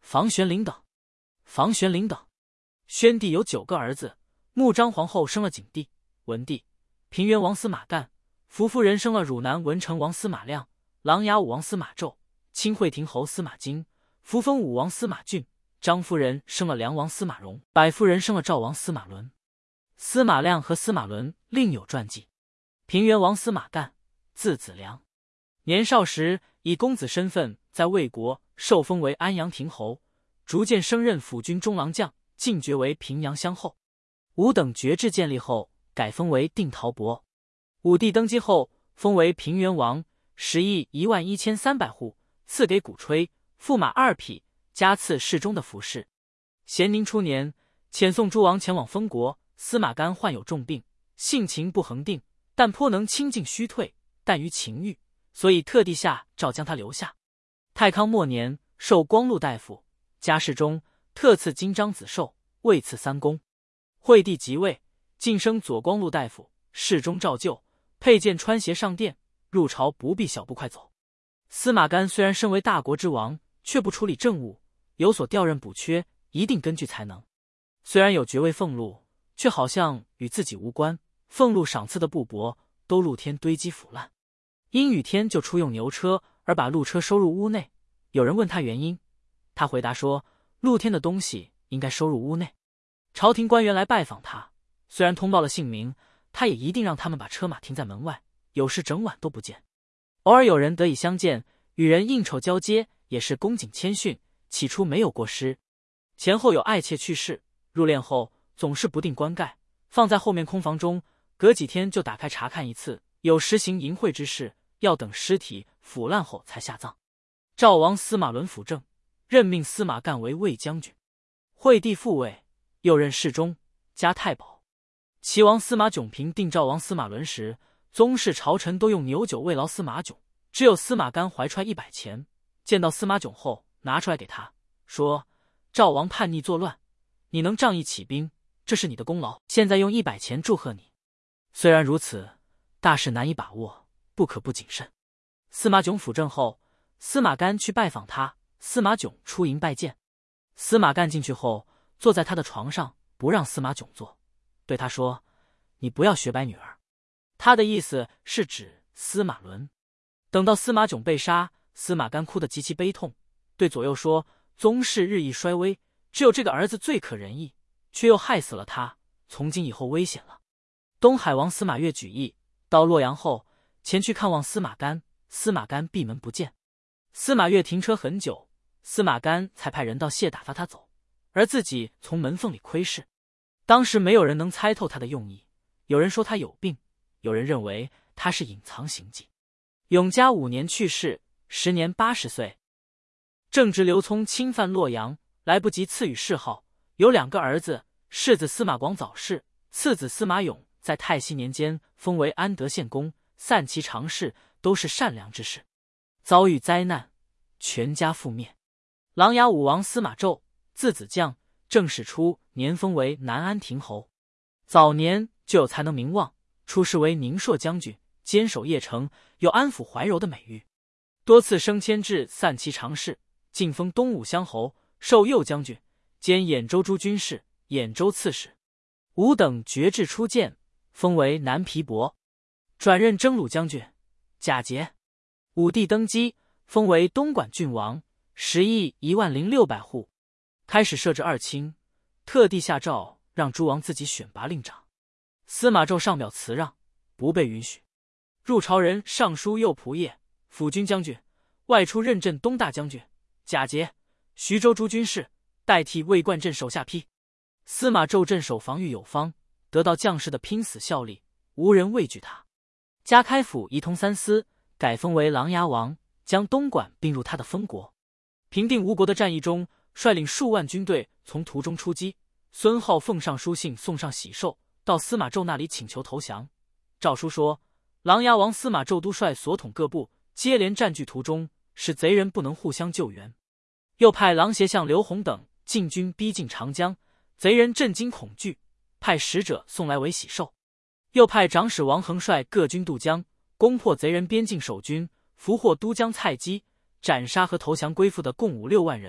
房玄龄等。宣帝有9个儿子，穆章皇后生了景帝、文帝，平原王司马干，扶夫人生了汝南文成王司马亮，琅琊武王司马昭，清惠亭侯司马京，扶风武王司马俊，张夫人生了梁王司马荣，百夫人生了赵王司马伦。司马亮和司马伦另有传记。平原王司马干，字子良，年少时以公子身份在魏国受封为安阳亭侯，逐渐升任辅军中郎将，进爵为平阳乡侯。武等爵制建立后，改封为定陶伯。武帝登基后，封为平原王，食邑11300户，赐给鼓吹，驸马2匹，加赐侍中的服饰。咸宁初年，遣送诸王前往封国，司马干患有重病，性情不恒定，但颇能清静虚退，但于情欲，所以特地下诏将他留下。太康末年，授光禄大夫，加侍中，特赐金章子绶，位赐3公。惠帝即位，晋升左光禄大夫，侍中照旧，佩剑穿鞋上殿，入朝不必小步快走。司马干虽然身为大国之王，却不处理政务，有所调任补缺，一定根据才能。虽然有爵位俸禄，却好像与自己无关，俸禄赏赐的布帛都露天堆积腐烂。阴雨天就出用牛车，而把路车收入屋内。有人问他原因，他回答说，露天的东西应该收入屋内。朝廷官员来拜访他，虽然通报了姓名，他也一定让他们把车马停在门外，有时整晚都不见。偶尔有人得以相见，与人应酬交接，也是恭谨谦逊，起初没有过失。前后有爱妾去世，入殓后总是不定棺盖，放在后面空房中，隔几天就打开查看一次，有时行淫秽之事，要等尸体腐烂后才下葬。赵王司马伦辅政，任命司马干为卫将军。惠帝复位，又任侍中，加太保。齐王司马囧平定赵王司马伦时，宗室朝臣都用牛酒慰劳司马囧，只有司马干怀揣100钱，见到司马囧后拿出来给他，说，赵王叛逆作乱，你能仗义起兵，这是你的功劳，现在用100钱祝贺你。虽然如此，大事难以把握，不可不谨慎。司马囧辅政后，司马干去拜访他，司马囧出营拜见。司马干进去后，坐在他的床上，不让司马囧坐，对他说，你不要学白女儿。他的意思是指司马伦。等到司马囧被杀，司马干哭得极其悲痛，对左右说，宗室日益衰微，只有这个儿子最可仁义，却又害死了他，从今以后危险了。东海王司马越举义到洛阳后，前去看望司马干，司马干闭门不见。司马越停车很久，司马干才派人到谢打发他走，而自己从门缝里窥视。当时没有人能猜透他的用意，有人说他有病，有人认为他是隐藏行迹。永嘉5年去世，时年80岁。正值刘聪侵犯洛阳，来不及赐予谥号，有2个儿子，世子司马广早逝，次子司马永在太熙年间封为安德县公，散骑常侍，都是善良之士。遭遇灾难，全家覆灭。琅琊武王司马昭，字子将，正始初年封为南安亭侯。早年就有才能名望，出仕为宁朔将军，坚守邺城，有安抚怀柔的美誉，多次升迁至散骑常侍，晋封东武乡侯，授右将军，兼兖州诸军事、兖州刺史。武等爵制初建，封为南皮伯，转任征虏将军。甲节，武帝登基，封为东莞郡王，食邑10600户，开始设置二卿，特地下诏让诸王自己选拔令长。司马昭上表辞让，不被允许。入朝人上书右仆射、辅军将军，外出任镇东大将军。甲节，徐州诸军事代替魏冠镇手下邳。司马昭镇守防御有方，得到将士的拼死效力，无人畏惧他。加开府仪同三司，改封为琅琊王，将东莞并入他的封国。平定吴国的战役中，率领数万军队从途中出击。孙浩奉上书信送上喜寿，到司马昭那里请求投降。诏书说，琅琊王司马昭督率所统各部接连占据途中，使贼人不能互相救援。又派郎协相刘弘等进军逼近长江，贼人震惊恐惧，派使者送来为喜寿。又派长史王衡率各军渡江，攻破贼人边境守军，俘获都江蔡基，斩杀和投降归附的共5-6万人。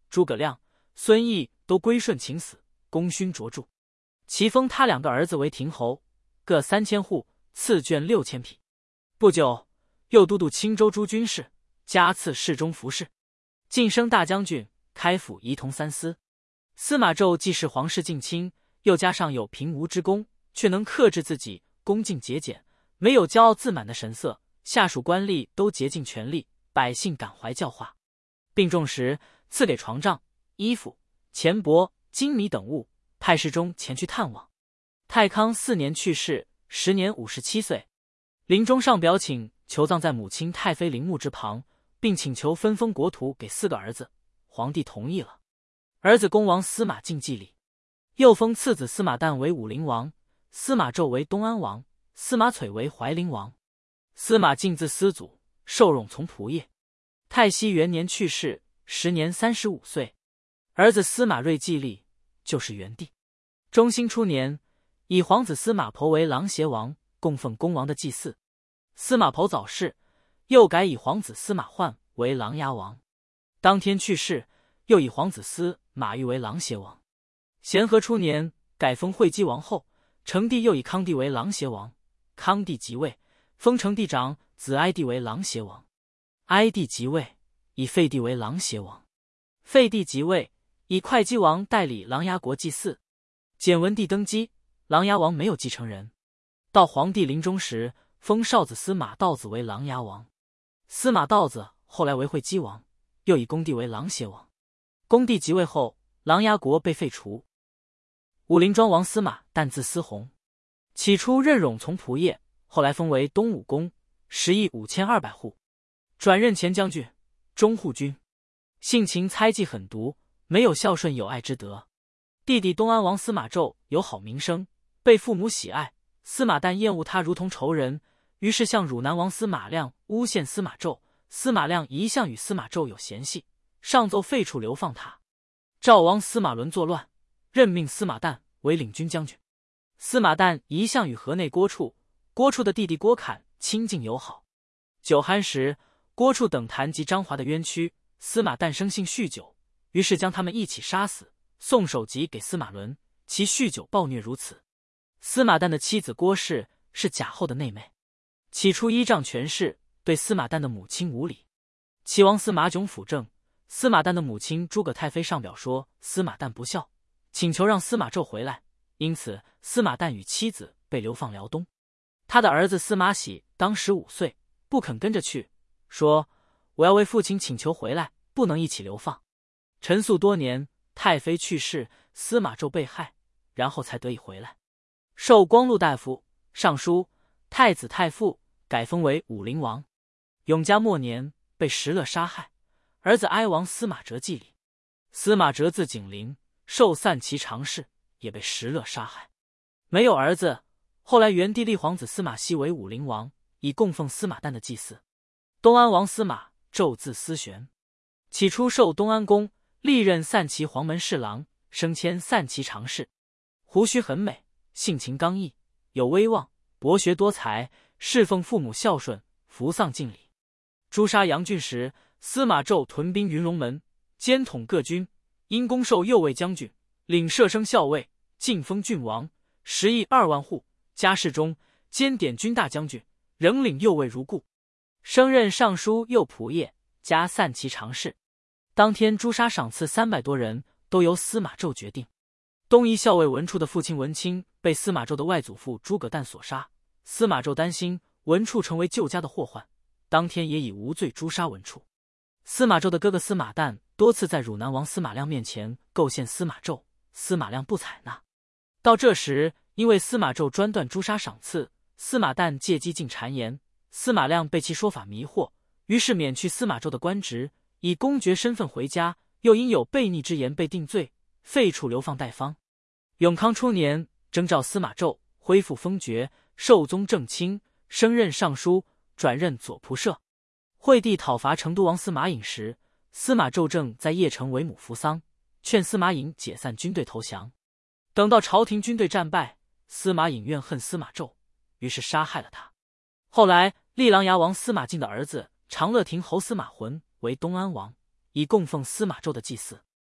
诸葛亮、孙毅都归顺请死，功勋卓著。其封他2个儿子为亭侯，各3000户，赐绢6000匹。不久，又都督青州诸军事，加赐侍中服侍，晋升大将军，开府仪同3司。司马昭既是皇室近亲，又加上有平吴之功，却能克制自己，恭敬节俭，没有骄傲自满的神色。下属官吏都竭尽全力，百姓感怀教化。病重时，赐给床帐、衣服、钱帛、金米等物，派侍中前去探望。太康4年去世，时年57岁。临终上表请求葬在母亲太妃陵墓之旁，并请求分封国土给4个儿子。皇帝同意了。儿子恭王司马敬继礼，又封次子司马旦为武陵王，司马昭为东安王，司马璀为怀陵王。司马敬字司祖，受荣从仆射。太熙元年去世，时年35岁。儿子司马睿继立，就是元帝。中兴初年，以皇子司马颇为琅邪王，供奉恭王的祭祀。司马颇早逝，又改以皇子司马焕为琅琊王。当天去世，又以皇子司马昱为琅邪王。咸和初年，改封惠姬王后。成帝又以康帝为琅邪王。康帝即位，封成帝长子哀帝为琅邪王。哀帝即位，以废帝为琅邪王。废帝即位，以会稽王代理琅琊国祭祀。简文帝登基，琅琊王没有继承人。到皇帝临终时，封少子司马道子为琅琊王。司马道子后来为会稽王，又以恭帝为琅邪王。恭帝即位后，琅琊国被废除。武陵庄王司马旦字思弘，起初任冗从仆射，后来封为东武公，食邑5200户，转任前将军、中护军。性情猜忌狠毒，没有孝顺有爱之德。弟弟东安王司马昭有好名声，被父母喜爱。司马旦厌恶他如同仇人，于是向汝南王司马亮诬陷司马昭。司马亮一向与司马昭有嫌隙，上奏废黜流放他。赵王司马伦作乱，任命司马旦为领军将军。司马旦一向与河内郭处的弟弟郭侃亲近友好。酒酣时，郭处等谈及张华的冤屈，司马旦生性酗酒，于是将他们一起杀死，送首级给司马伦，其酗酒暴虐如此。司马旦的妻子郭氏是贾后的内妹，起初依仗权势，对司马旦的母亲无礼。齐王司马囧辅政，司马旦的母亲诸葛太妃上表说司马旦不孝，请求让司马昭回来，因此司马旦与妻子被流放辽东。他的儿子司马喜当15岁，不肯跟着去，说我要为父亲请求回来，不能一起流放。陈宿多年，太妃去世，司马昭被害，然后才得以回来。授光禄大夫、尚书、太子太傅，改封为武陵王。永嘉末年，被石勒杀害，儿子哀王司马哲继立。司马哲字景陵，受散骑常侍，也被石勒杀害，没有儿子。后来元帝立皇子司马熙为武陵王，以供奉司马旦的祭祀。东安王司马昭字思玄，起初受东安公，历任散骑黄门侍郎，升迁散骑常侍。胡须很美，性情刚毅，有威望，博学多才，侍奉父母孝顺，服丧敬礼。诛杀杨俊时，司马昭屯兵云龙门，兼统各军，因功授右卫将军，领射生校尉，晋封郡王，食邑2万户，加侍中，兼典军大将军，仍领右卫如故。升任尚书右仆射，加散骑常侍。当天诛杀赏赐300多人，都由司马昭决定。东夷校尉文处的父亲文钦被司马昭的外祖父诸葛诞所杀，司马昭担心文处成为旧家的祸患，当天也以无罪诛杀文处。司马昭的哥哥司马旦多次在汝南王司马亮面前构陷司马昭，司马亮不采纳。到这时，因为司马昭专断诛杀赏赐，司马旦借机进谗言，司马亮被其说法迷惑，于是免去司马昭的官职，以公爵身份回家，又因有悖逆之言被定罪，废黜流放代方。永康初年，征召司马昭，恢复封爵，授宗正卿，升任尚书，转任左仆射。惠帝讨伐成都王司马颖时，司马昭正在邺城为母扶丧，劝司马颖解散军队投降。等到朝廷军队战败，司马颖怨恨司马昭，于是杀害了他。后来立琅琊王司马敬的儿子长乐亭侯司马浑为东安王，以供奉司马昭的祭祀。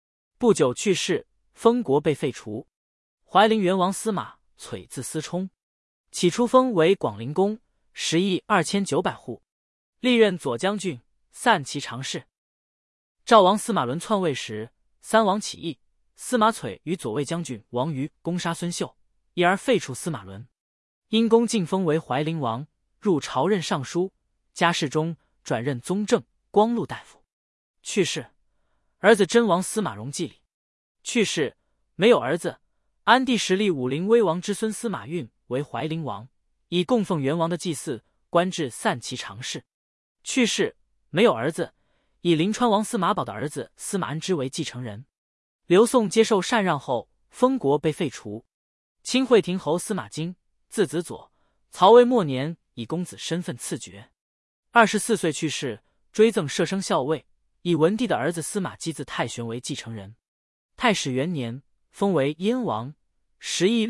不久去世，封国被废除。怀陵元王司马璀字思冲，起初封为广陵公，10亿2900户，历任左将军、散骑常侍。赵王司马伦篡位时，三王起义，司马璀与左卫将军王瑜攻杀孙秀，因而废除司马伦。因公晋封为怀陵王，入朝任尚书，加侍中，转任宗正、光禄大夫。去世，儿子真王司马荣继礼。去世，没有儿子。安帝时立武陵威王之孙司马运为怀陵王，以供奉元王的祭祀，官至散骑常侍。去世，没有儿子，以临川王司马宝的儿子司马恩之为继承人。刘宋接受禅让后，封国被废除。清惠亭侯司马京，字子佐，曹魏末年以公子身份赐爵，24岁去世，追赠摄生校尉，以文帝的儿子司马基字太玄为继承人。太始元年，封为燕王，10亿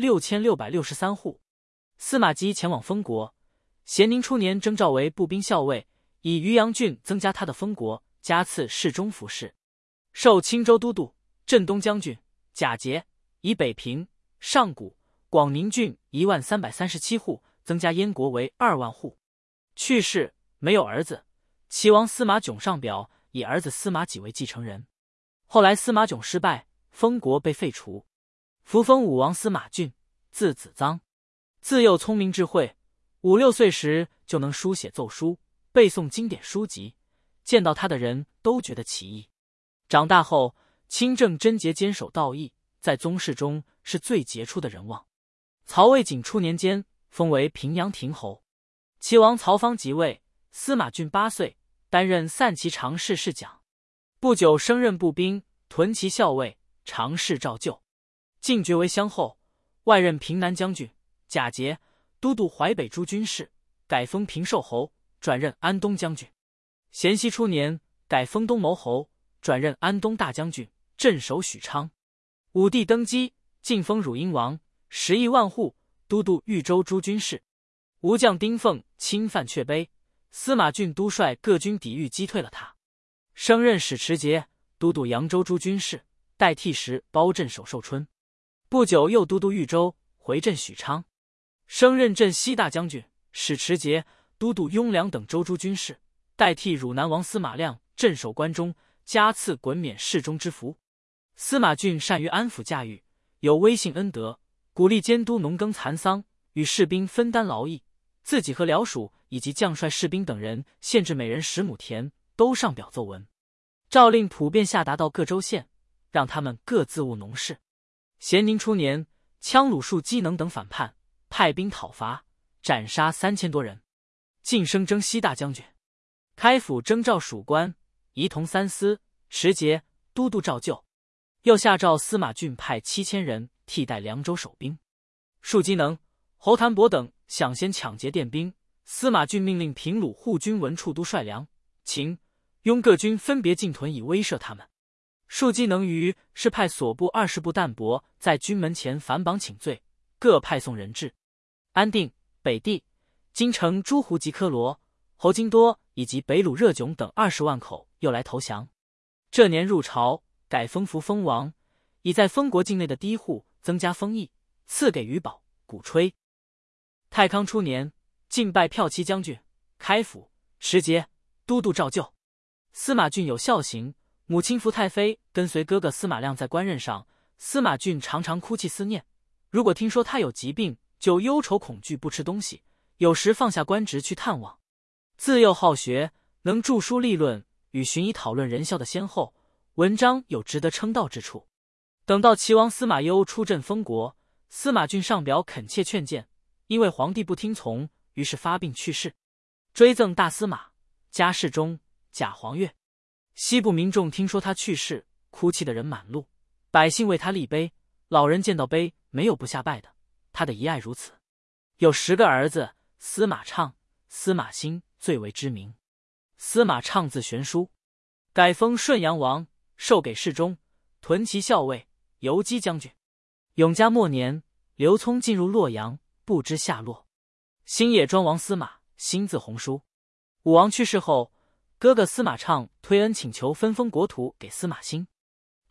6663户。司马基前往封国，咸宁初年征召为步兵校尉，以渔阳郡增加他的封国，加赐侍中服饰，授青州都督、镇东将军，假节，以北平、上谷、广宁郡10337户，增加燕国为2万户。去世，没有儿子。齐王司马囧上表以儿子司马己为继承人。后来司马囧失败，封国被废除。扶封武王司马俊，字子臧，自幼聪明智慧，5、6岁时就能书写奏书，背诵经典书籍，见到他的人都觉得奇异。长大后清正贞洁，坚守道义，在宗室中是最杰出的人望。曹魏景初年间，封为平阳亭侯。齐王曹芳即位，司马俊8岁，担任散骑常侍侍讲，不久升任步兵、屯骑校尉、常侍照旧，进爵为乡侯，外任平南将军、假节、都督淮北诸军事，改封平寿侯，转任安东将军。咸熙初年，改封东牟侯，转任安东大将军，镇守许昌。武帝登基，晋封汝阴王，10亿万户，都督豫州诸军事。吴将丁奉侵犯阙碑，司马俊督率各军抵御，击退了他，升任使持节，都督扬州诸军事，代替时包镇守寿春。不久又都督豫州，回镇许昌，升任镇西大将军、使持节，都督雍凉等州诸军事，代替汝南王司马亮镇守关中，加赐衮冕侍中之服。司马俊善于安抚驾驭，有威信恩德，鼓励监督农耕蚕桑，与士兵分担劳役，自己和僚属以及将帅士兵等人限制每人10亩田，都上表奏文，诏令普遍下达到各州县，让他们各自务农事。咸宁初年，羌虏戍机能等反叛，派兵讨伐，斩杀3000多人，晋升征西大将军。开府征召属官，仪同三司、持节、都督照旧。又下诏司马俊派7000人替代凉州守兵。戍机能、侯谭伯等想先抢劫电兵，司马俊命令平鲁护军文处都率梁、秦、雍各军分别进屯以威慑他们。戍机能于是派所部20部淡泊在军门前反绑请罪，各派送人质。安定、北地、京城诸胡及科罗、侯金多以及北鲁热迥等20万口又来投降。这年入朝，改封扶风王，以在封国境内的第一户增加封邑，赐给余宝、鼓吹。太康初年，晋拜骠骑将军、开府、持节、都督照旧。司马俊有孝行，母亲福太妃跟随哥哥司马亮在官任上，司马俊常常哭泣思念。如果听说他有疾病，就忧愁恐惧，不吃东西，有时放下官职去探望。自幼好学，能著书立论，与荀彧讨论仁孝的先后，文章有值得称道之处。等到齐王司马攸出镇封国，司马俊上表恳切劝谏，因为皇帝不听从，于是发病去世。追赠大司马，加侍中、假黄钺。西部民众听说他去世，哭泣的人满路，百姓为他立碑，老人见到碑没有不下拜的，他的遗爱如此。有10个儿子，司马畅、司马欣最为知名。司马畅字玄书，改封顺阳王，授给侍中、屯骑校尉、游击将军。永嘉末年，刘聪进入洛阳，不知下落。新野庄王司马欣字弘书。武王去世后，哥哥司马畅推恩请求分封国土给司马欣。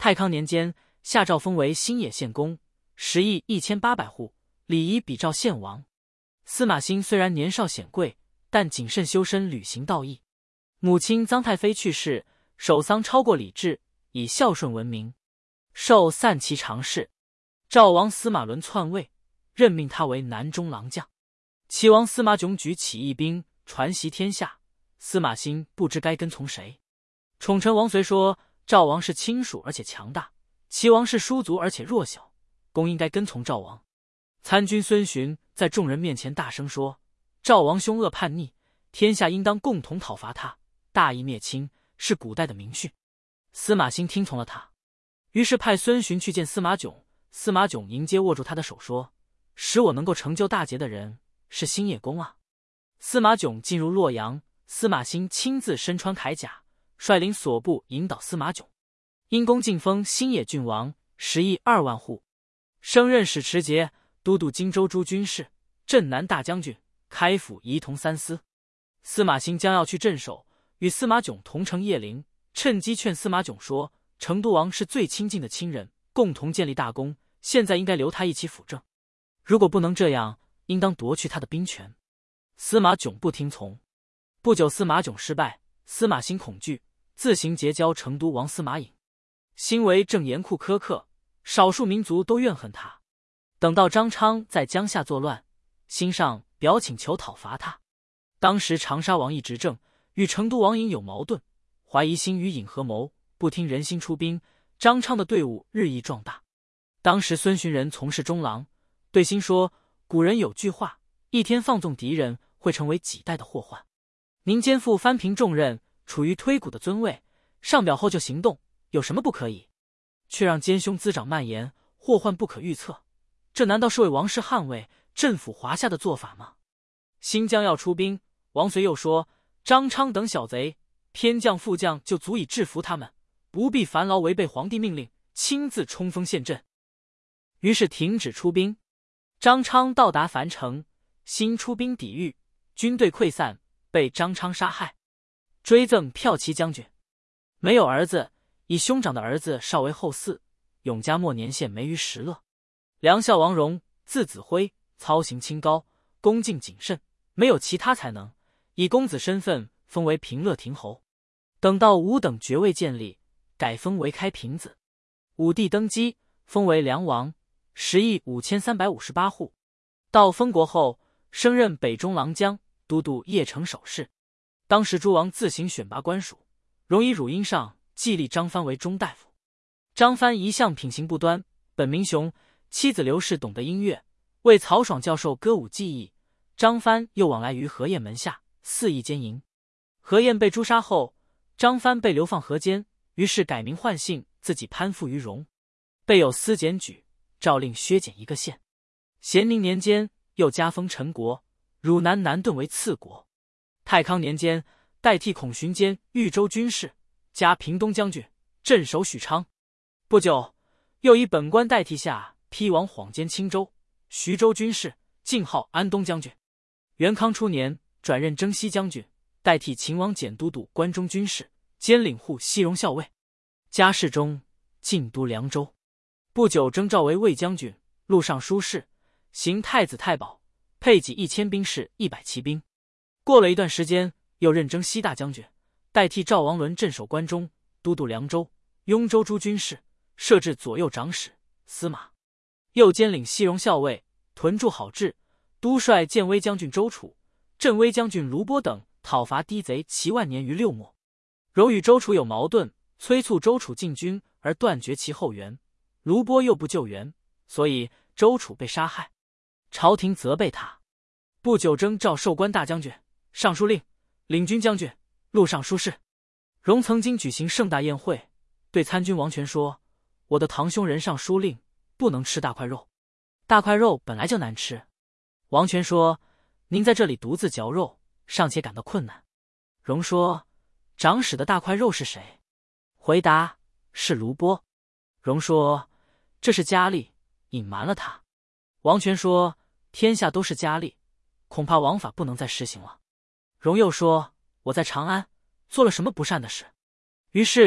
太康年间，下诏封为新野县公，食邑1800户，礼仪比照县王。司马欣虽然年少显贵，但谨慎修身，履行道义。母亲臧太妃去世，守丧超过礼制，以孝顺闻名，授散骑常侍。赵王司马伦篡位，任命他为南中郎将。齐王司马囧举起义兵，传袭天下。司马欣不知该跟从谁。宠臣王随说，赵王是亲属而且强大，齐王是叔族而且弱小，公应该跟从赵王。参军孙询在众人面前大声说，赵王凶恶叛逆，天下应当共同讨伐他，大义灭亲，是古代的明训。司马欣听从了他，于是派孙询去见司马囧。司马囧迎接握住他的手说，使我能够成就大捷的人是新野公啊。司马囧进入洛阳，司马欣亲自身穿铠甲，率领所部引导司马囧。因公晋封新野郡王，食邑2万户，升任使持节、都督荆州诸军事、镇南大将军、开府仪同3司。司马欣将要去镇守，与司马囧同乘邺陵，趁机劝司马囧说，成都王是最亲近的亲人，共同建立大功，现在应该留他一起辅政。如果不能这样，应当夺去他的兵权。司马囧不听从。不久，司马囧失败，司马欣恐惧，自行结交成都王司马颖。欣为政严酷苛刻，少数民族都怨恨他。等到张昌在江夏作乱，欣上表请求讨伐他。当时长沙王义执政，与成都王颖有矛盾，怀疑欣与颖合谋，不听人心出兵，张昌的队伍日益壮大。当时孙询人从事中郎，对欣说，古人有句话，一天放纵敌人，会成为几代的祸患。您肩负藩平重任，处于推古的尊位，上表后就行动，有什么不可以？却让奸凶滋长蔓延，祸患不可预测，这难道是为王室捍卫、镇抚华夏的做法吗？新将要出兵，王随又说，张昌等小贼，偏将副将就足以制服他们，不必烦劳违背皇帝命令，亲自冲锋陷阵。于是停止出兵。张昌到达樊城，新出兵抵御，军队溃散，被张昌杀害，追赠骠骑将军。没有儿子，以兄长的儿子少为后嗣。永嘉末年献梅于石勒。梁孝王荣，字子辉，操行清高，恭敬谨慎，没有其他才能，以公子身份封为平乐亭侯。等到武等爵位建立，改封为开平子。武帝登基，封为梁王，食邑5358户。到封国后，升任北中郎将，都督邺城守事。当时诸王自行选拔官属，荣以汝阴上既立张藩为中大夫。张藩一向品行不端，本名雄，妻子刘氏懂得音乐，为曹爽教授歌舞技艺。张藩又往来于何晏门下，肆意奸淫。何晏被诛杀后，张藩被流放河间，于是改名换姓，自己攀附于荣，备有司检举，诏令削减1个县。咸宁年间，又加封陈国、汝南南顿为次国。太康年间，代替孔循兼豫州军事，加平东将军，镇守许昌。不久，又以本官代替下批王晃兼青州、徐州军事，进号安东将军。元康初年，转任征西将军，代替秦王简都督关中军事，兼领护西戎校尉。加侍中，晋都凉州。不久，征召为卫将军、录尚书事，行太子太保，配给1000兵士、100骑兵。过了一段时间，又任征西大将军，代替赵王伦镇守关中，都督凉州、雍州诸军事，设置左右长史、司马。又兼领西戎校尉，屯驻好治，督率建威将军周楚、镇威将军卢波等讨伐低贼齐万年于6末。荣与周楚有矛盾，催促周楚进军，而断绝其后援。卢波又不救援，所以周楚被杀害。朝廷责备他。不久，征召授官大将军、尚书令、领军将军、录尚书事。荣曾经举行盛大宴会，对参军王权说，我的堂兄任尚书令不能吃大块肉，大块肉本来就难吃。王权说，您在这里独自嚼肉，尚且感到困难。荣说，长史的大块肉是谁？回答，是卢波。荣说，这是佳丽，隐瞒了他。王权说，天下都是佳丽，恐怕王法不能再实行了。荣又说，我在长安做了什么不善的事？于是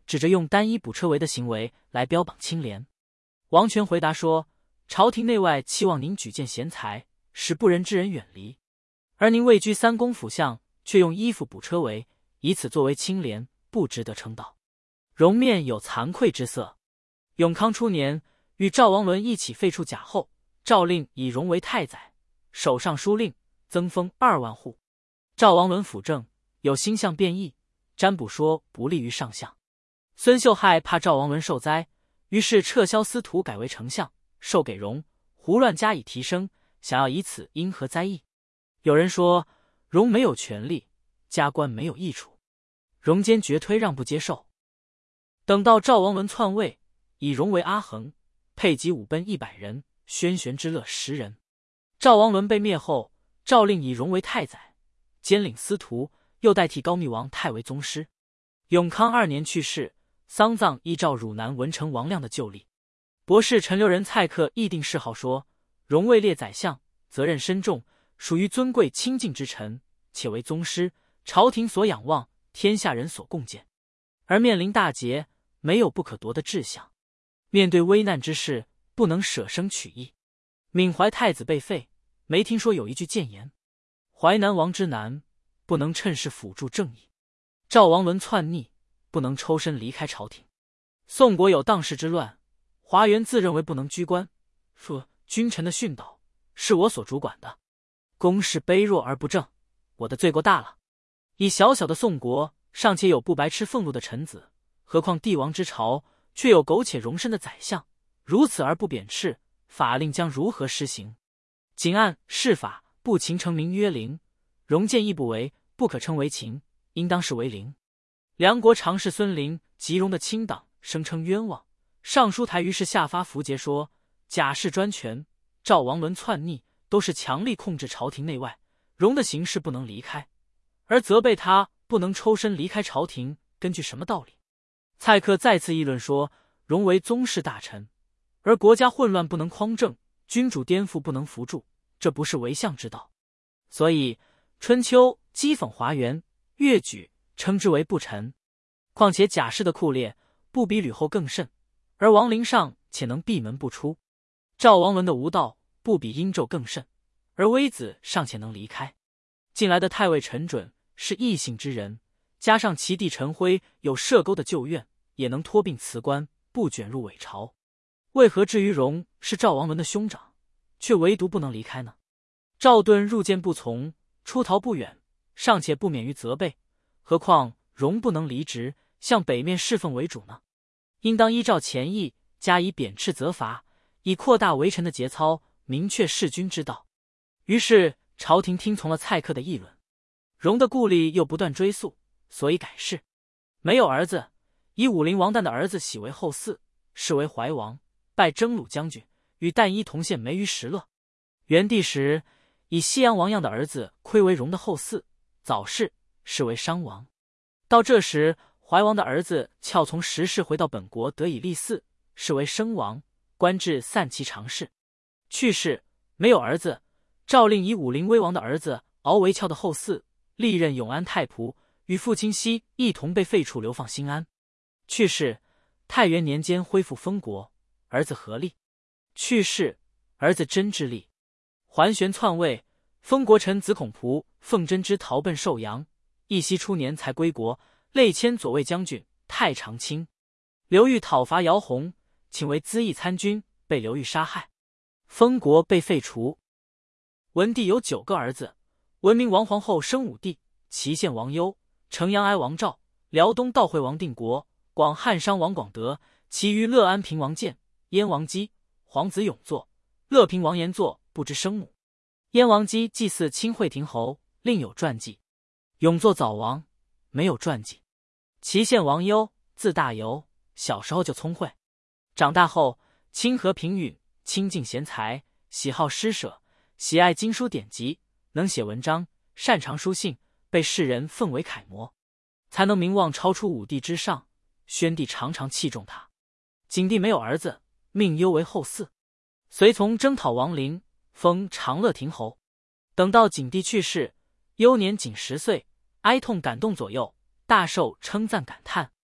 指着用单一补车围的行为来标榜清廉。王权回答说：朝廷内外期望您举荐贤才，使不仁之人远离，而您位居三公府相，却用衣服补车围，以此作为清廉，不值得称道。容面有惭愧之色。永康初年，与赵王伦一起废黜贾后，诏令以荣为太宰，手上书令，增封2万户。赵王伦辅政，有星象变异，占卜说不利于上相。孙秀害怕赵王伦受灾，于是撤销司徒，改为丞相，授给荣，胡乱加以提升，想要以此因何灾异。有人说荣没有权力，加官没有益处，荣坚决推让不接受。等到赵王伦篡位，以荣为阿衡，配给武贲100人，宣玄之乐10人。赵王伦被灭后，诏令以荣为太宰，兼领司徒，又代替高密王太为宗师。永康2年去世，丧葬依照汝南文成王亮的旧例。博士陈留人蔡克议定谥号说：荣位列宰相，责任深重，属于尊贵清净之臣，且为宗师，朝廷所仰望，天下人所共建。而面临大劫，没有不可夺的志向。面对危难之事，不能舍生取义。闵怀太子被废，没听说有一句谏言：淮南王之难，不能趁势辅助正义。赵王伦篡逆，不能抽身离开朝廷。宋国有荡氏之乱，华元自认为不能居官，说君臣的训导是我所主管的，公事卑弱而不正，我的罪过大了。以小小的宋国，尚且有不白吃俸禄的臣子，何况帝王之朝，却有苟且容身的宰相，如此而不贬斥，法令将如何施行？仅按释法不秦成名曰零，容谏亦不为，不可称为秦，应当是为零。梁国常侍孙林及荣的亲党声称冤枉，尚书台于是下发符节说：贾氏专权，赵王伦篡逆，都是强力控制朝廷内外，荣的行事不能离开，而责备他不能抽身离开朝廷，根据什么道理？蔡克再次议论说：荣为宗室大臣，而国家混乱不能匡正，君主颠覆不能扶助，这不是为相之道。所以春秋讥讽华元，越举称之为不臣。况且贾氏的酷烈，不比吕后更甚，而王陵尚且能闭门不出；赵王伦的无道，不比殷纣更甚，而微子尚且能离开。近来的太尉陈准是异姓之人，加上其弟陈辉有射钩的旧怨，也能脱并辞官，不卷入伪朝。为何至于荣是赵王伦的兄长，却唯独不能离开呢？赵盾入谏不从，出逃不远，尚且不免于责备，何况荣不能离职，向北面侍奉为主呢？应当依照前意，加以贬斥责罚，以扩大为臣的节操，明确弑君之道。于是朝廷听从了蔡克的议论。荣的故吏又不断追诉，所以改氏。没有儿子，以武陵王旦的儿子喜为后嗣，是为怀王，拜征虏将军，与旦一同献梅于石勒。元帝时，以西阳王样的儿子窥为荣的后嗣，早逝，是为商王。到这时，怀王的儿子翘从石室回到本国，得以立嗣，是为生王，官至散骑常侍。去世，没有儿子，诏令以武陵威王的儿子敖为翘的后嗣，历任永安太仆，与父亲熙一同被废黜，流放新安。去世，太元年间恢复封国，儿子何立。去世，儿子真之立。桓玄篡位，封国臣子孔仆、奉真之逃奔寿阳，义熙初年才归国，累迁左卫将军、太常卿。刘裕讨伐姚泓，请为资议参军，被刘裕杀害，封国被废除。文帝有9个儿子，文明王皇后生5弟：祁县王攸、城阳哀王赵、辽东道惠王定国、广汉商王广德，其余乐安平王建、燕王姬、皇子永祚、乐平王延祚不知生母。燕王姬祭祀清惠亭侯，另有传记。永祚早亡，没有传记。祁县王攸，字大猷，小时候就聪慧，长大后清和平允，清静贤才，喜好施舍，喜爱经书典籍，能写文章，擅长书信，被世人奉为楷模，才能名望超出5帝之上。宣帝常常器重他。景帝没有儿子，命攸为后嗣，随从征讨王陵，封长乐亭侯。等到景帝去世，攸年仅10岁，哀痛感动左右，大受称赞感叹。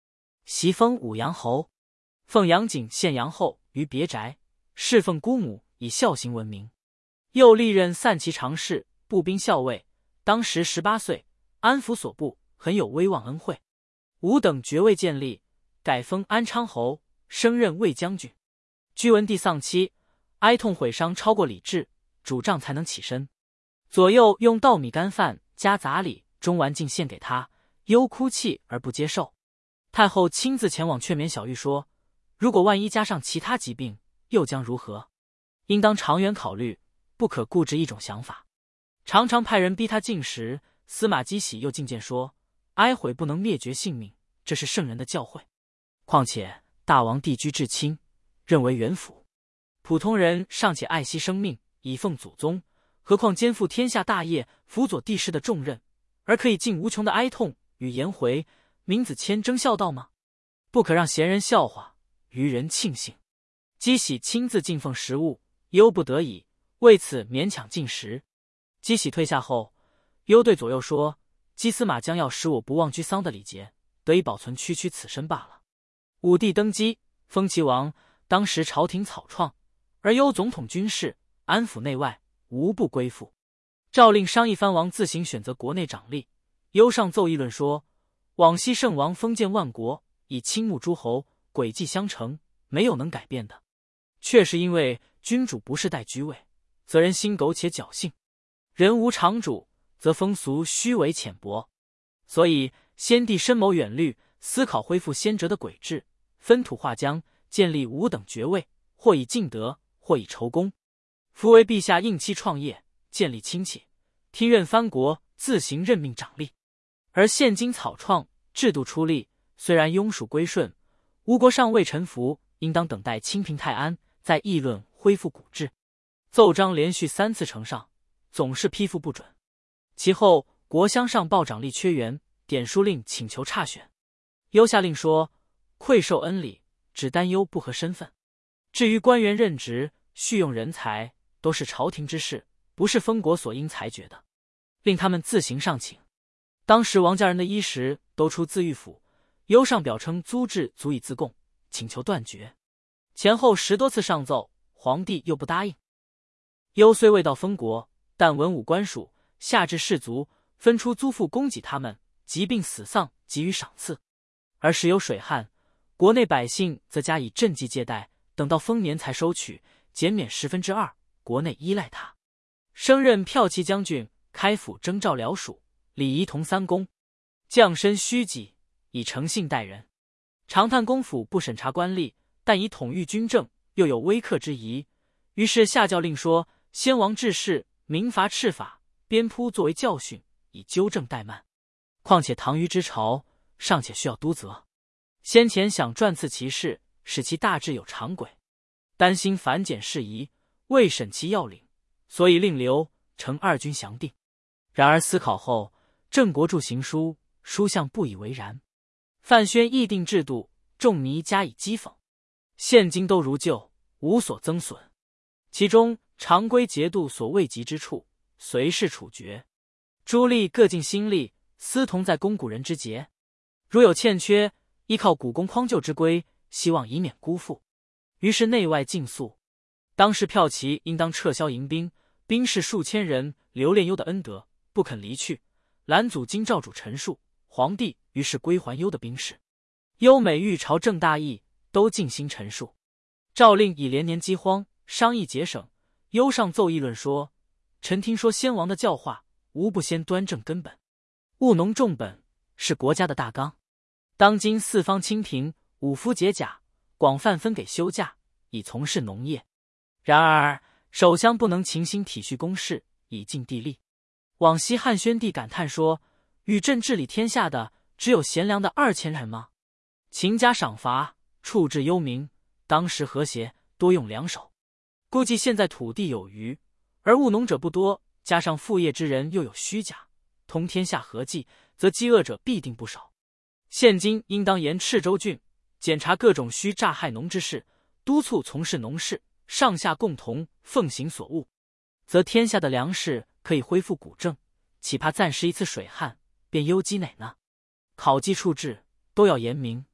袭封武阳侯。奉杨景献杨后于别宅，侍奉姑母，以孝行闻名。又历任散骑常侍、步兵校尉，当时18岁，安抚所部，很有威望恩惠。吾等爵位建立，改封安昌侯，升任卫将军。居文帝丧妻，哀痛毁伤超过礼制，主杖才能起身。左右用稻米干饭加杂礼中丸镜献给他，忧哭泣而不接受。太后亲自前往劝勉小玉说，如果万一加上其他疾病，又将如何？应当长远考虑，不可固执一种想法。常常派人逼他进食。司马基喜又进谏说，哀悔不能灭绝性命，这是圣人的教诲。况且大王地居至亲，认为元辅，普通人尚且爱惜生命以奉祖宗，何况肩负天下大业、辅佐帝室的重任，而可以尽无穷的哀痛与颜回、闵子骞争孝道吗？不可让贤人笑话，愚人庆幸。基喜亲自进奉食物，忧不得已，为此勉强进食。基喜退下后，忧对左右说，姬司马将要使我不忘居丧的礼节，得以保存区区此身罢了。武帝登基，封其王，当时朝廷草创，而忧总统军事，安抚内外，无不归附。诏令商议藩王自行选择国内长吏。忧上奏议论说，往昔圣王封建万国，以倾慕诸侯，诡计相承，没有能改变的。确是因为君主不是待居位，则人心苟且侥幸；人无常主，则风俗虚伪浅薄。所以先帝深谋远虑，思考恢复先哲的轨制，分土划疆，建立5等爵位，或以尽德，或以酬功。夫为陛下应期创业，建立亲戚，听任藩国自行任命长吏。而现今草创，制度出力，虽然庸属归顺，吴国尚未臣服，应当等待清平泰安，再议论恢复古制。奏章连续3次呈上，总是批复不准。其后国相上报长吏缺员，典书令请求差选。忧下令说，馈受恩礼，只担忧不合身份。至于官员任职、续用人才，都是朝廷之事，不是封国所应裁决的，令他们自行上请。当时王家人的衣食都出自御府，忧上表称租置足以自供，请求断绝。前后10多次上奏，皇帝又不答应。忧虽未到封国，但文武官属、下至士族，分出租赋供给他们，疾病死丧给予赏赐。而时有水旱，国内百姓则加以赈济借贷，等到丰年才收取，减免2/10，国内依赖他。升任骠骑将军，开府征召僚属，礼仪同3公，降身虚己，以诚信待人。长叹公府不审查官吏，但以统御军政，又有威克之疑。于是下诏令说，先王治世，民罚赤法，鞭扑作为教训，以纠正怠慢。况且唐虞之朝，尚且需要督责。先前想撰赐其事，使其大致有常轨，担心繁简事宜，未审其要领，所以令刘、成2军详定。然而思考后，郑国著行书，书相不以为然。范宣议定制度，仲尼加以讥讽。现今都如旧，无所增损。其中常规节度所未及之处，随事处决。诸吏各尽心力，思同在肱骨人之节。如有欠缺，依靠古公匡救之规，希望以免辜负。于是内外尽肃。当时骠骑应当撤销迎兵，兵士数千人留恋忧的恩德，不肯离去。蓝祖经诏主陈述，皇帝于是归还忧的兵士。忧每欲朝政大义，都尽心陈述。诏令以连年饥荒，商议节省。忧上奏议论说，臣听说先王的教化，无不先端正根本，务农重本，是国家的大纲。当今四方清平，武夫解甲，广泛分给休假，以从事农业。然而首相不能勤心体恤公事，以尽地利。往昔汉宣帝感叹说，与朕治理天下的，只有贤良的2000人吗？勤加赏罚，处置忧民，当时和谐，多用粮手。估计现在土地有余，而务农者不多，加上副业之人又有虚假，通天下合计，则饥饿者必定不少。现今应当沿赤州郡，检查各种虚诈害农之事，督促从事农事，上下共同奉行所务，则天下的粮食可以恢复古正，岂怕暂时一次水旱便忧积馁呢？考绩处置都要严明，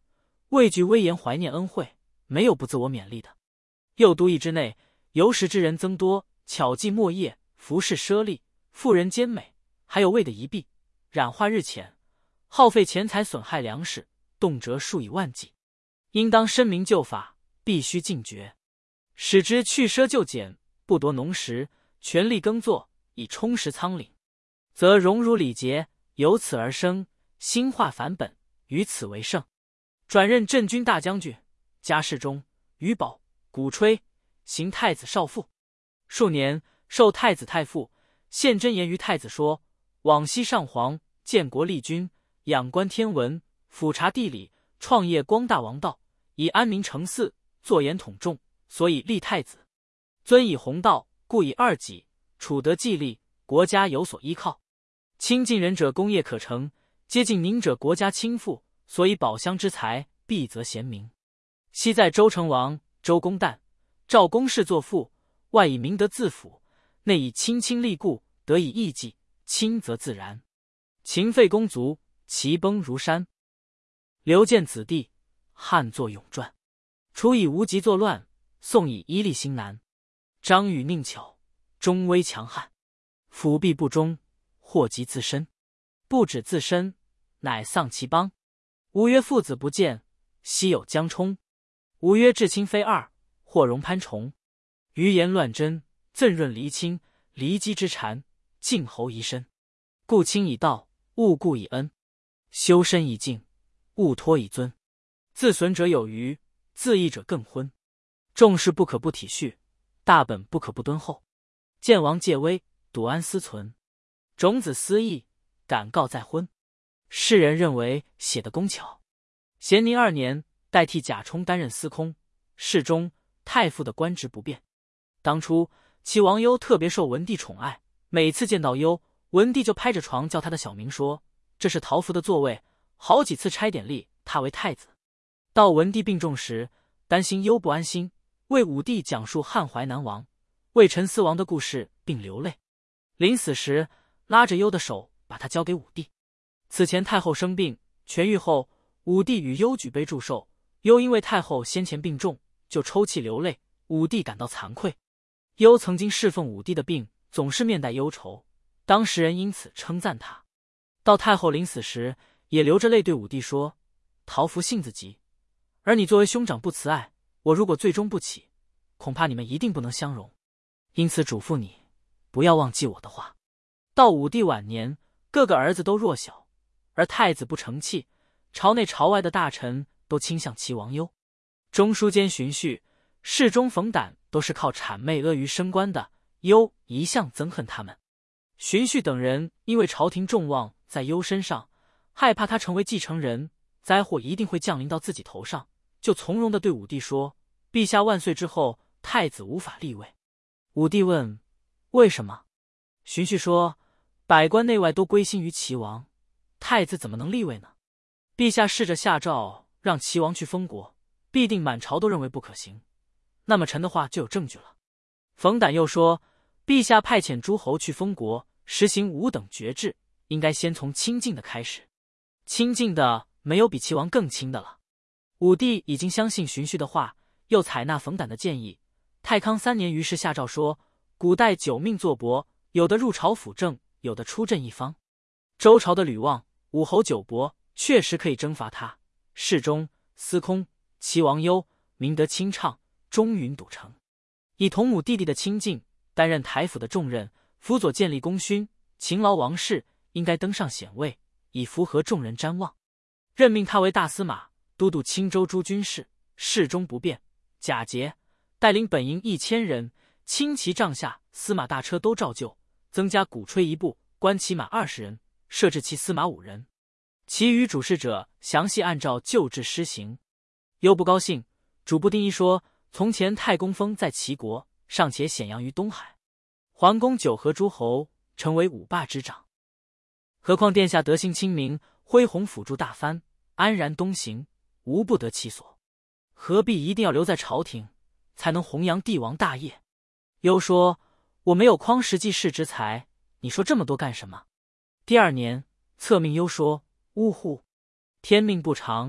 畏惧威严，怀念恩惠，没有不自我勉励的。右都邑之内，游食之人增多，巧计莫业，服饰奢丽，妇人兼美，还有魏的一弊，染化日浅，耗费钱财，损害粮食，动辄数以万计。应当申明旧法，必须禁绝，使之去奢就俭，不夺农时，全力耕作，以充实仓廪，则荣辱礼节由此而生，兴化繁本，于此为胜。转任镇军大将军，加侍中、余保、鼓吹，行太子少傅。数年，授太子太傅，献真言于太子说：往昔上皇建国立君，仰观天文，俯察地理，创业光大王道，以安民成嗣，坐言统众，所以立太子。尊以弘道，故以二己，处得既立，国家有所依靠。亲近人者，功业可成；接近宁者，国家倾覆。所以宝乡之财，必则贤明。昔在周成王、周公旦、赵公氏作父，外以明德自辅，内以亲亲立故，得以义绩，亲则自然。秦废公族，其崩如山。刘建子弟，汉作咏传。楚以无极作乱，宋以伊利兴难。张禹宁巧，终威强悍。辅弼不忠，祸及自身。不止自身，乃丧其邦。吴曰父子不见，昔有江冲。吴曰至亲非二，或荣潘崇。余言乱真，赠润离亲，离姬之谗，敬侯遗身。故亲以道，勿故以恩；修身以敬，勿托以尊。自损者有余，自益者更昏。众事不可不体恤，大本不可不敦厚。见王戒威，笃安思存。种子思义，敢告在昏。世人认为写得工巧。咸宁2年，代替贾充担任司空、侍中、太傅的官职不变。当初齐王攸特别受文帝宠爱，每次见到攸，文帝就拍着床叫他的小名，说这是陶福的座位，好几次差点立他为太子。到文帝病重时，担心攸不安心，为武帝讲述汉淮南王、魏陈思王的故事，并流泪。临死时，拉着攸的手，把他交给武帝。此前太后生病痊愈后，武帝与攸举杯祝寿，攸因为太后先前病重，就抽泣流泪，武帝感到惭愧。攸曾经侍奉武帝的病，总是面带忧愁，当时人因此称赞他。到太后临死时，也流着泪对武帝说：陶福性子急，而你作为兄长不慈爱，我如果最终不起，恐怕你们一定不能相容，因此嘱咐你不要忘记我的话。到武帝晚年，各个儿子都弱小，而太子不成器，朝内朝外的大臣都倾向齐王攸。中书监荀绪、侍中冯胆都是靠谄媚阿谀升官的，攸一向憎恨他们。荀绪等人因为朝廷众望在攸身上，害怕他成为继承人，灾祸一定会降临到自己头上，就从容地对武帝说：陛下万岁之后，太子无法立位。武帝问：为什么？荀绪说：百官内外都归心于齐王，太子怎么能立位呢？陛下试着下诏让齐王去封国，必定满朝都认为不可行，那么臣的话就有证据了。冯胆又说：陛下派遣诸侯去封国，实行五等爵制，应该先从亲近的开始，亲近的没有比齐王更亲的了。武帝已经相信荀绪的话，又采纳冯胆的建议。太康3年，于是下诏说：古代9命坐伯，有的入朝辅政，有的出镇一方。周朝的吕望、武侯九伯确实可以征伐他。侍中、司空、齐王攸明德清畅，忠允笃诚，以同母弟弟的亲近，担任台府的重任，辅佐建立功勋，勤劳王室，应该登上显位，以符合众人瞻望。任命他为大司马，都督青州诸军事，侍中不变。贾节带领本营1000人，轻骑帐下、司马大车都照旧，增加鼓吹1部，官骑马20人，设置骑司马5人。其余主事者详细按照旧制施行。攸不高兴，主不定一说：从前太公封在齐国，尚且显扬于东海，桓公9合诸侯，成为5霸之长。何况殿下德性清明，恢弘辅助大藩，安然东行，无不得其所，何必一定要留在朝廷，才能弘扬帝王大业？攸说：我没有匡时济世之才，你说这么多干什么？第2年，册命攸说：呜呼，天命不长，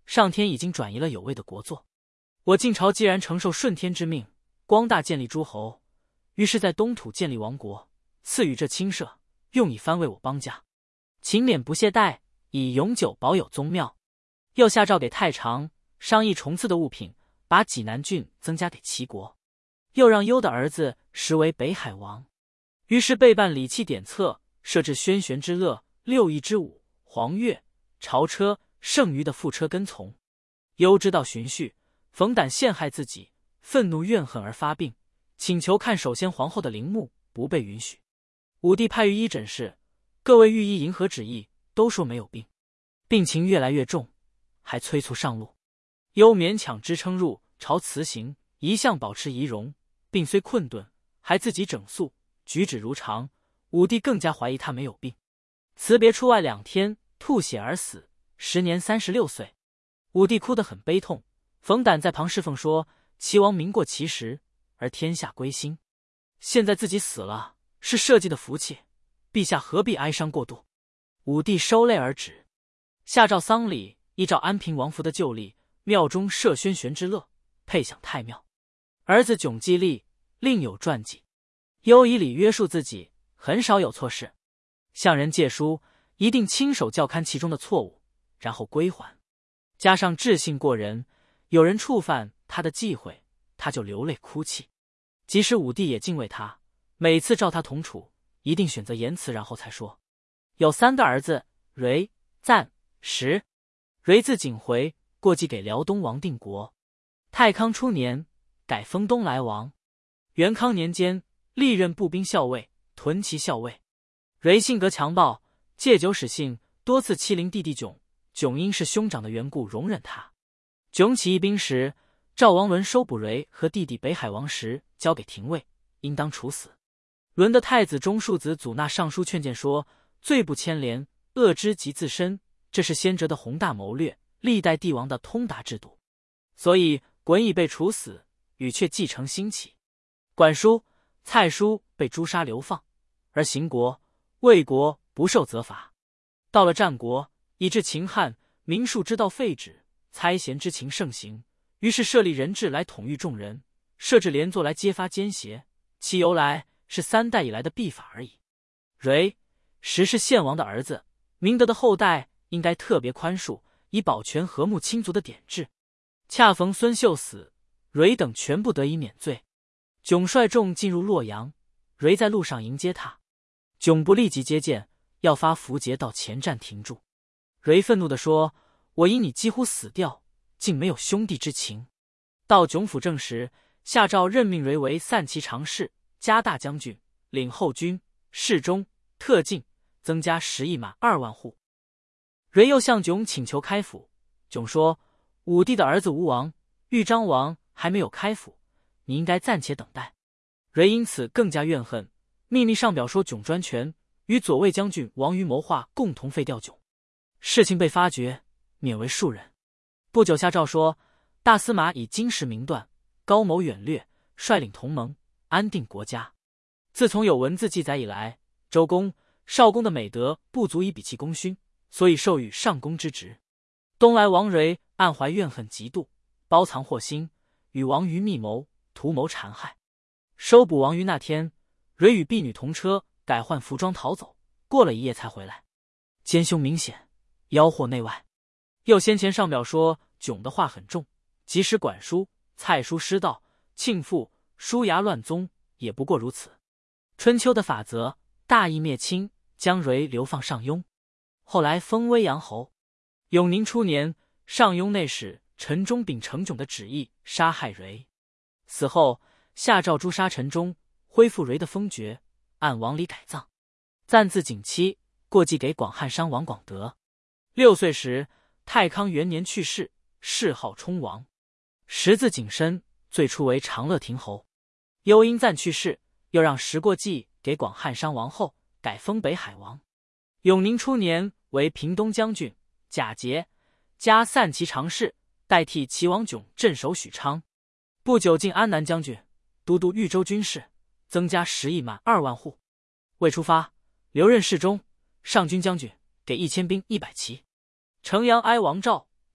上天已经转移了有位的国祚。我晋朝既然承受顺天之命，光大建立诸侯，于是在东土建立王国，赐予这亲社，用以藩慰我邦家，勤勉不懈怠，以永久保有宗庙。又下诏给太常，商议重赐的物品，把济南郡增加给齐国，又让幽的儿子实为北海王。于是备办礼器典册，设置轩辕之乐、六艺之舞、黄钺、朝车、剩余的副车跟从。幽知道循序，冯胆陷害自己，愤怒怨恨而发病，请求看首先皇后的陵墓，不被允许。武帝派御医诊视，各位御医迎合旨意，都说没有病，病情越来越重，还催促上路。幽勉强支撑入朝辞行，一向保持仪容，病虽困顿，还自己整肃，举止如常。武帝更加怀疑他没有病。辞别出外2天，吐血而死，时年36岁。武帝哭得很悲痛。冯胆在旁侍奉说：“齐王名过其实，而天下归心。现在自己死了，是社稷的福气，陛下何必哀伤过度？”武帝收泪而止。下诏丧礼，依照安平王府的旧例，庙中设轩辕之乐，配享太庙。儿子迥继立，另有传记。幽以礼约束自己，很少有错事。向人借书，一定亲手校勘其中的错误，然后归还。加上智信过人，有人触犯他的忌讳，他就流泪哭泣。即使武帝也敬畏他，每次召他同处，一定选择言辞，然后才说。有3个儿子，蕤、赞、石。蕤字景回，过继给辽东王定国。太康初年，改封东莱王。元康年间，历任步兵校尉、屯骑校尉。蕤性格强暴，借酒使性，多次欺凌弟弟迥。迥因是兄长的缘故，容忍他。迥起义兵时，赵王伦收捕蕤和弟弟北海王时，交给廷尉，应当处死。伦的太子中庶子祖纳上书劝谏说：“罪不牵连，恶之及自身，这是先哲的宏大谋略，历代帝王的通达制度。所以衮已被处死，禹却继承兴起。管叔、蔡叔被诛杀流放，而邢国、魏国不受责罚。到了战国，以致秦汉民术之道废止，猜贤之情盛行，于是设立人治来统御众人，设置连坐来揭发奸邪，其由来是3代以来的弊法而已。蕤、石是献王的儿子，明德的后代应该特别宽恕，以保全和睦亲族的典制。恰逢孙秀死，蕤等全部得以免罪。迥率众进入洛阳，蕤在路上迎接他，迥不立即接见，要发符节到前站停住。蕤愤怒地说：“我因你几乎死掉，竟没有兄弟之情。”到迥府正时，下诏任命蕤为散骑常侍、加大将军，领后军、侍中、特进，增加10邑马2万户。蕤又向迥请求开府，迥说：“武帝的儿子吴王、豫章王还没有开府，你应该暂且等待。”蕤因此更加怨恨，秘密上表说迥专权，与左卫将军王瑜谋划，共同废掉迥。事情被发觉，免为庶人。不久下诏说，大司马以经世明断，高谋远略，率领同盟，安定国家。自从有文字记载以来，周公、少公的美德不足以比其功勋，所以授予上公之职。东莱王蕤暗怀怨恨嫉妒，包藏祸心，与王瑜密谋，图谋残害。收捕王瑜那天，蕤与婢女同车，改换服装逃走，过了1夜才回来。奸凶明显，妖惑内外。又先前上表说迥的话很重，即使管叔、蔡叔失道，庆父、叔牙乱宗，也不过如此。春秋的法则，大义灭亲，将蕤流放上庸，后来封威阳侯。永宁初年，上庸内史陈忠秉承迥的旨意，杀害蕤。死后下诏诛杀陈忠，恢复蕤的封爵，按王礼改葬。暂自景期，过继给广汉商王广德。6岁时，太康元年去世，谥号冲王。石字景深，最初为长乐亭侯。幽因赞去世，又让石过继给广汉商王后，改封北海王。永宁初年，为平东将军，假节，加散骑常侍，代替齐王迥镇守许昌。不久进安南将军，都督豫州军事，增加10邑马2万户。未出发，留任侍中、上军将军，给1000兵100骑。城阳哀王赵，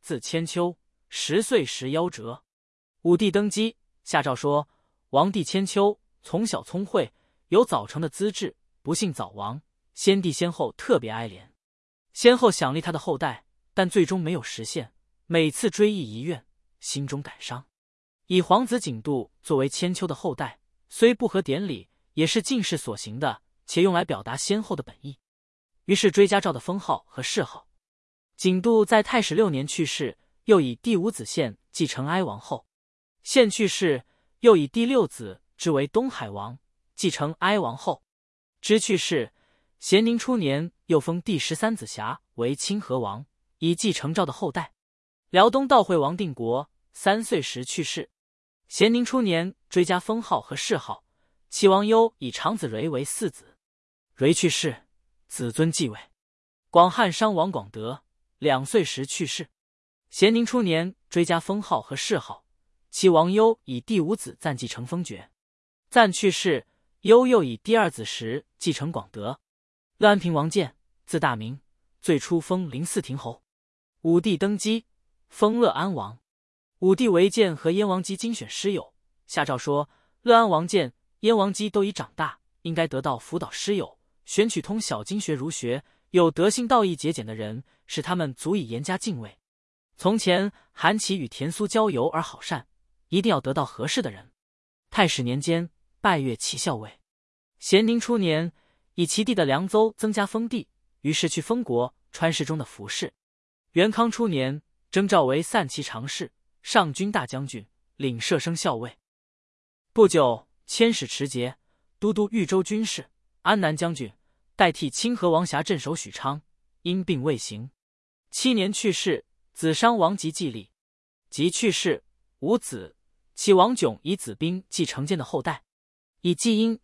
字千秋，10岁时夭折。武帝登基，下诏说，王帝千秋从小聪慧，有早成的资质，不幸早亡，先帝先后特别哀怜。先后想立他的后代，但最终没有实现，每次追忆遗愿，心中感伤。以皇子景度作为千秋的后代，虽不合典礼，也是进士所行的，且用来表达先后的本意。于是追加诏的封号和谥号。景度在太始6年去世，又以第5子宪继承哀王后。宪去世，又以第6子之为东海王，继承哀王后。之去世，咸宁初年又封第13子遐为清河王，以继承诏的后代。辽东道惠王定国3岁时去世。咸宁初年追加封号和谥号，齐王攸以长子蕤为4子。蕤去世，子尊继位。广汉商王广德2岁时去世。咸宁初年追加封号和谥号，齐王攸以第5子暂继承封爵。暂去世，攸又以第2子时继承广德。乐安平王建，字大明，最初封临泗亭侯。武帝登基，封乐安王。武帝为建和燕王姬精选师友，下诏说，乐安王建、燕王姬都已长大，应该得到辅导师友，选取通晓经学儒学，有德性道义节俭的人，使他们足以严加敬畏。从前韩琦与田苏交游而好善，一定要得到合适的人。太始年间拜越齐校尉。咸宁初年以其弟的凉州增加封地，于是去封国川氏中的服饰。元康初年征召为散骑常侍、上军大将军，领射生校尉。不久迁使持节、都督豫州军事、安南将军，代替清河王辖镇守许昌，因病未行。7年去世，子商王及继立。及去世，无子，其王炯以子兵继承建的后代，以季因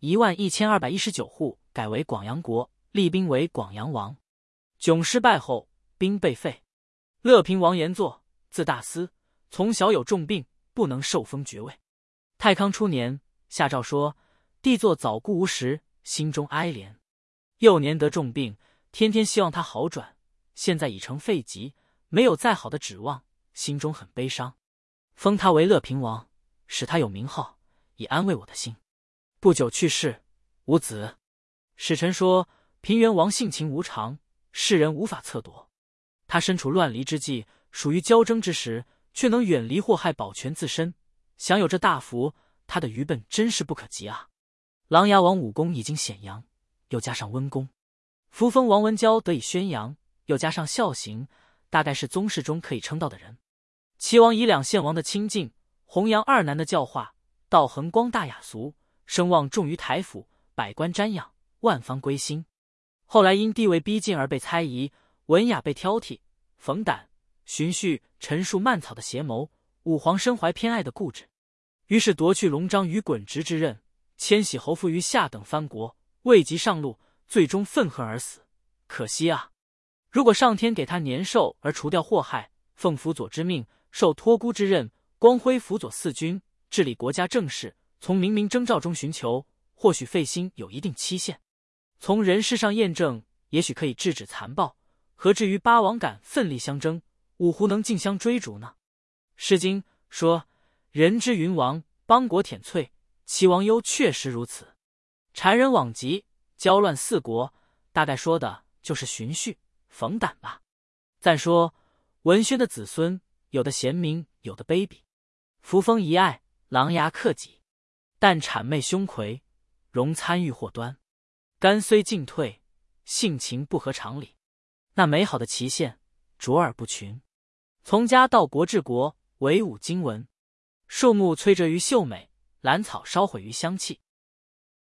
11219户改为广阳国，立兵为广阳王。炯失败后，兵被废。乐平王延祚，字大思，从小有重病，不能受封爵位。太康初年，下诏说，帝祚早故无时，心中哀怜。幼年得重病，天天希望他好转，现在已成废疾，没有再好的指望，心中很悲伤。封他为乐平王，使他有名号，以安慰我的心。不久去世，无子。使臣说，平原王性情无常，世人无法测度。他身处乱离之际，属于交争之时，却能远离祸害，保全自身，享有这大福，他的愚笨真是不可及啊！琅琊王武功已经显扬，又加上温功，扶风王文交得以宣扬，又加上孝行，大概是宗室中可以称道的人。齐王以2献王的清净，弘扬2男的教化，道恒光大雅俗，声望重于台府，百官瞻仰，万方归心。后来因地位逼近而被猜疑，文雅被挑剔，冯胆、荀彧陈述蔓草的邪谋，武皇身怀偏爱的固执，于是夺去龙章与滚直之任，迁徙侯父于下等藩国，未及上路，最终愤恨而死。可惜啊！如果上天给他年寿而除掉祸害，奉辅佐之命，受托孤之任，光辉辅佐四军，治理国家政事，从冥冥征兆中寻求，或许费心有一定期限。从人事上验证，也许可以制止残暴，何至于八王敢奋力相争，五胡能竞相追逐呢？诗经说，人之云王，邦国舔瘁，齐王忧确实如此。谗人罔极，交乱四国，大概说的就是荀彧、冯胆吧。赞说，文宣的子孙，有的贤明，有的卑鄙，扶风遗爱，琅琊克己，但谄媚凶魁，容参与祸端。肝虽进退，性情不合常理。那美好的期限，卓尔不群。从家到国治国，惟吾经文。树木摧折于秀美，兰草烧毁于香气。